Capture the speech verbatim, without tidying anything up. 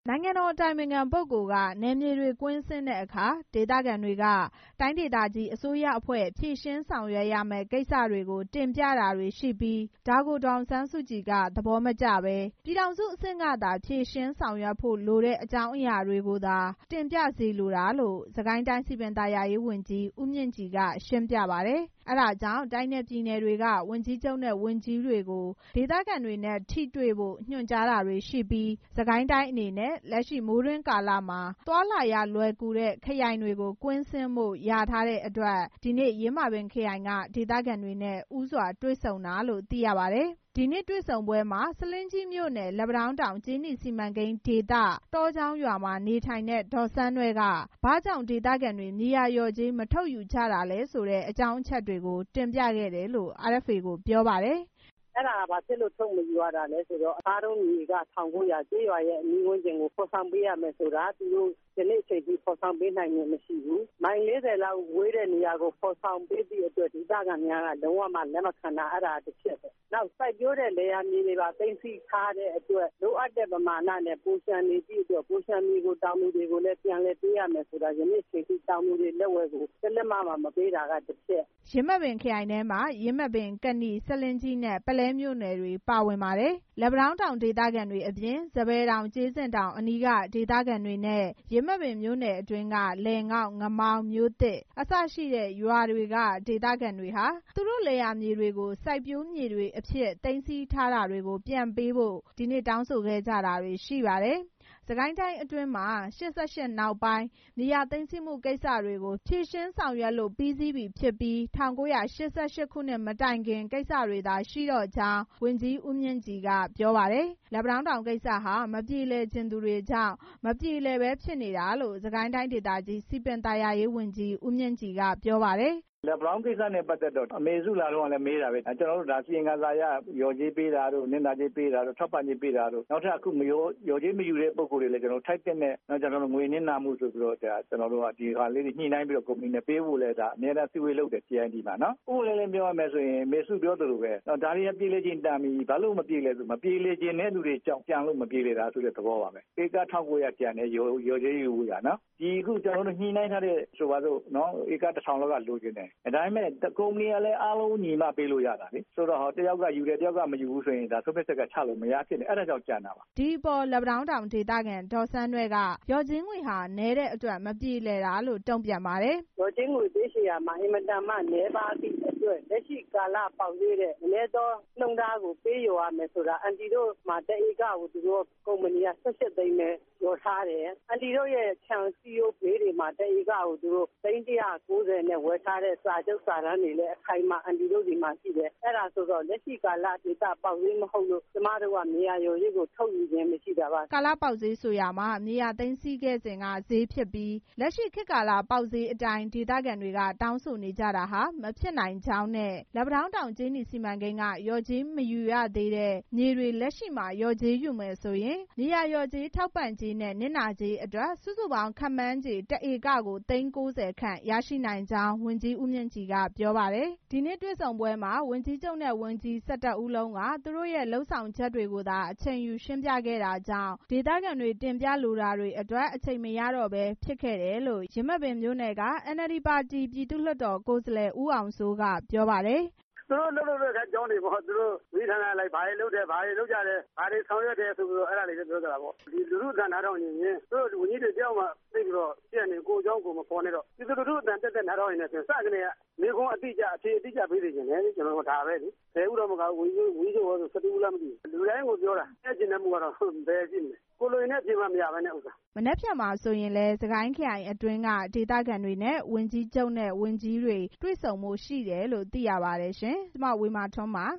နိုင်ငံတော်အတိုင်ပင်ခံပုဂ္ဂိုလ်ကနယ်မြေတွေကွင်းဆင်းတဲ့အခါဒေသခံတွေကတိုင်းဒေသကြီးအစိုးရအဖွဲ့ဖြေရှင်းဆောင်ရွက်ရမယ့်ကိစ္စတွေကိုတင်ပြတာတွေရှိပြီးဒါကိုဒေါ်အောင်ဆန်းစုကြည်ကသဘောမကျပဲပြည်ထောင်စုအဆင့်ကသာဖြေရှင်းဆောင်ရွက်ဖို့လိုတဲ့အကြောင်းအရာတွေကိုသာတင်ပြစေလိုတာလို့စစ်ကိုင်းတိုင်းစည်ပင်သာယာရေးဝန်ကြီးဦးမြင့်ကြည်ကရှင်းပြပါတယ်။အဲဒါကြောင့်တိုင်းနဲ့ပြည်နယ်တွေကဝန်ကြီးချုပ်နဲ့ဝန်ကြီးတွေကိုဒေသခံတွေနဲ့ထိတွေ့ဖို့ညွှန်ကြားတာတွေရှိပြီးစစ်ကိုင်းတိုင်းအနေနဲ့လက်ရှိမိုးတွင်းကာလမှာသွားလာရလွယ်ကူတဲ့ခရိုင်တွေကိုကွင်းဆင်းဖို့ရထားတဲ့အတွက်ဒီနေ့ယင်းမာပင်ခရိုင်ကဒေသခံတွေနဲ့ဦးစွာတွေ့ဆုံတာလို့သိရပါတယ်။ဒီနေ့တွေ့ဆုံပွဲမှာဆားလင်းကြီးမြို့နယ်လက်ပံတောင်းတောင်ကြေးနီစီမံကိန်းဒေသတောချောင်းရွာမှာနေထိုင်တဲ့ဒေါ်စန်းနွဲကဘာကြောင့်ဒေသခံတွေမြေယာလျော်ကြေးမထုတ်ယူကြတာလဲဆိုတဲ့အကြောင်းအချက်တွေကိုတင်ပြခဲ့တယ်လို့ အာအက်ဖ်အေ ကိုပြောပါတယ်။အဲ့ဒါဘာဖြစ်လို့ထုတ်မယူရတာလဲဆိုတော့အားလုံးကြီးကထောင်ကိုရကျေးရွာရဲ့အနီးဝန်းကျင်ကိုဖော်ဆောင်ပေးရမယ်ဆိုတာသူတို့ဒီနေ့အချိန်ကြီးဖော်ဆောင်ပေးနိုင်မှာမရှိဘူး။မိုင်လေးဆယ်လောက်ဝေးတဲ့နေရာကိုဖော်ဆောင်ပေးသည့်အတွက်ဒေသခံများကလုံးဝမှလက်မခံတာအဲ့ဒါတစ်ချက်ပဲ။နောက်စိုက်ပျိုးတဲ့လယ်ယာမြေတွေပါသိမ်းဆည်းထားတဲ့အတွက်လိုအပ်တဲ့ပမာဏနဲ့ပိုရှံနေသည့်အတွက်ပိုရှံမြေကိုတောင်သူတွေကိုလည်းပြန်လည်ပေးရမယ်ဆိုတာယနေ့အချိန်ကြီးတောင်သူတွေလက်ဝဲကိုတစ်လက်မှမပေးတာကတစ်ချက်။ယင်းမာပင်ခရိုင်ထဲမှာယင်းမာပင်ကနီဆားလင်းကြီးနဲ့ပုလဲမြို့နယ်တွေပါဝင်ပါတယ်။လက်ပံတောင်းတောင်ဒေသခံတွေအပြင်စပယ်တောင်ကြေးစင်တောင်အနီးကဒေသခံတွေနဲ့ယင်းမာပင်မြို့နယ်အတွင်းကလယ်ငေါက်ငမောင်းမြို့သစ်အစရှိတဲ့ရွာတွေကဒေသခံတွေဟာသူတို့လယ်ယာမြေတွေကိုစိုက်ပျိုးမြေတွေအဖြစ်သိမ်းဆည်းထားတာတွေကိုပြန်ပေးဖို့ဒီနေ့တောင်းဆိုခဲ့ကြတာတွေရှိပါတယ်။စစ်ကိုင်းတိုင်းအတွင်းမှာရှစ်ဆယ့်ရှစ်နောက်ပိုင်းမြေယာသိမ်းဆည်းမှုကိစ္စတွေကိုဖြေရှင်းဆောင်ရွက်လို့ပြီးစီးပြီဖြစ်ပြီး၁၉၈၈ ခုနှစ်မတိုင်ခင်ကိစ္စတွေသာရှိတော့ကြောင်းဝန်ကြီးဦးမြင့်ကြည်ကပြောပါတယ်။လက်ပံတောင်းတောင်ကိစ္စဟာမပြေလည်ချင်သူတွေကြောင့်မပြေလည်ပဲဖြစ်နေတာလို့စစ်ကိုင်းတိုင်းဒေသကြီးစည်ပင်သာယာရေးဝန်ကြီးဦးမြင့်ကြည်ကပြောပါတယ်။လက်ပံတောင်းကိစ္စနဲ့ပတ်သက်တော့အမေစုလာတော့လည်းမေးတာပဲကျွန်တော်တို့ဒါစီရင်ခံစာရရော်ကြေးပေးတာတို့နင်္သာကြေးပေးတာတို့ထောက်ပံ့ကြေးပေးတာတို့နောက်ထပ်အခုမရောရော်ကြေးမယူတဲ့ပုံကိုယ်တွေလည်းကျွန်တော်ထိုက်တဲ့နဲ့ကျွန်တော်တို့ငွေနစ်နာမှုဆိုပြီးတော့ကျွန်တော်တို့ကဒီဟာလေးတွေညှိနှိုင်းပြီးတော့ကုမ္ပဏီနဲ့ပေးဖို့လဲဒါအများအားစီဝေးလုပ်တယ် စီ အိုင် ဒီ မှာနော်ဥပဒေလည်းပြောရမယ်ဆိုရင်မေစုပြောသလိုပဲဒါတွေကပြေလေချင်းတန်ပြီဘာလို့မပြေလဲဆိုမပြေလေချင်းတဲ့လူတွေကြောင့်ပြန်လို့မပြေလေတာဆိုတဲ့သဘောပါပဲဧက၁၉၀၀ကျန်တဲ့ရောရော်ကြေးယူရနော်ဒီအခုကျွန်တော်တို့ညှိနှိုင်းထားတဲ့ဆိုပါစို့နော်ဧကတစ်ထောင်လောက်ကလိုချင်တယ်ဒါပေမဲ့ကုမ္ပဏီကလည်းအားလုံးညီမပေးလို့ရတာလေဆိုတော့တယောက်ကယူတယ်တယောက်ကမယူဘူးဆိုရင်ဒါဆုတ်ဖက်ဆက်ကချလို့မရဖြစ်နေအဲ့ဒါကြောင့်ကြံတာပါဒီပေါ်လက်ပံတောင်းတောင်ဒေသခံဒေါ်စန်းနွဲကရော်ကြေးငွေဟာနည်းတဲ့အတွက်မပြေလည်တာလို့တုံ့ပြန်ပါတယ်ရော်ကြေးငွေပေးချေရမှာအင်မတန်မှနည်းပါးသည့်အတွက်လက်ရှိကာလပေါက်သေးတဲ့အနည်းသောနှုန်းသားကိုပေးရောရမယ်ဆိုတာအန်တီတို့မှာတဧကကိုသူတို့ကုမ္ပဏီက၁၈သိန်းပဲရောထားတယ်အန်တီတို့ရဲ့ခြံစီယိုဘေးတွေမှာတဧကကိုသူတို့သိန်း၁၉၀နဲ့ဝယ်ထားတဲ့စာချုပ်စာတမ်းတွေလည်းအခိုင်အမာအန်တီတို့ဒီမှာရှိတယ်အဲ့ဒါဆိုတော့လက်ရှိကာလဒေသပေါက်သေးမဟုတ်လို့ကျမတို့ကမြေယာရော်ရေးကိုထုတ်ယူခြင်းမရှိတာပါကာလပေါက်သေးဆိုရမှာမြေယာသိမ်းဆည်းခဲ့စဉ်ကဈေးဖြစ်ပြီးလက်ရှိခေတ်ကာလပေါက်ဈေးအတိုင်းဒေသခံတွေကတောင်းဆိုနေကြတာဟာမဖြစ်နိုင်ကြောင်းနဲ့လက်ပံတောင်းတောင်ကြေးနီစီမံကိန်းကရော်ကြေးမယူရသေးတဲ့မြေတွေလက်ရှိမှာရော်ကြေးယူမယ်ဆိုရင်မြေယာရော်ကြေးထောက်ပံ့ကြေးနဲ့နစ်နာကြေးအတွက်စုစုပေါင်းခန့်မှန်းခြေတဧကကိုသိန်း၉၀ခန့်ရရှိနိုင်ကြောင်းဝန်ကြီးဦးမြင့်ကြည်ကပြောပါတယ်ဒီနေ့တွေ့ဆုံပွဲမှာဝန်ကြီးချုပ်နဲ့ဝန်ကြီး၁၁ဦးလုံးကသူတို့ရဲ့လုပ်ဆောင်ချက်တွေကိုသာအချိန်ယူရှင်းပြခဲ့တာကြောင့်ဒေသခံတွေတင်ပြလိုတာတွေအတွက်အချိန်မရတော့ပဲဖြစ်ခဲ့တယ်လို့ယင်းမာပင်မြို့နယ်က အန်အယ်လ်ဒီ ပါတီပြည်သူ့လွှတ်တော်ကိုယ်စားလှယ်ဦးအောင်စိုးကပြောပါတယ်သူတို့လုပ်လို့တဲ့ကြောင်းတွေပေါ့သူတို့ဝိသနာလိုက်ဘာတွေလုပ်တယ်ဘာတွေလုပ်ကြတယ်ဘာတွေဆောင်ရွက်တယ်ဆိုပြီးတော့အဲ့ဒါတွေပြောကြတာပေါ့ဒီလူလူအတန်နားတော့နေရင်သူတို့ဝန်ကြီးတွေကြောက်မှသိပြီးတော့ပြည့်နေကိုအကြောင်းကိုမပေါ်နဲ့တော့ဒီလူလူအတန်တက်တက်နားတော့နေတယ်ဆိုစကနေကမိကုန်းအတိအကျအဖြေအတိအကျပေးနေတယ်လေကျွန်တော်တို့ဒါပဲလေဘယ်ဥတော့မကဝန်ကြီးဝန်ကြီးတို့ဆိုစတူးလားမသိဘူးလူတိုင်းကိုပြောတာအဲ့ကျင်တဲ့မှုကတော့ဘယ်ဖြစ်နေကိုလိုရင်းနဲ့ပြင်မမရပဲနဲ့ဥစ္စာမနက်ဖြန်မှာဆိုရင်လဲစကိုင်းခရိုင်အတွင်းကဒေသခံတွေနဲ့ဝန်ကြီးချုပ်နဲ့ဝန်ကြီးတွေတွေ့ဆုံမှုရှိတယ်လို့သိရပါတယ်ရှင်။ကျွန်မဝေမာထွန်းပါ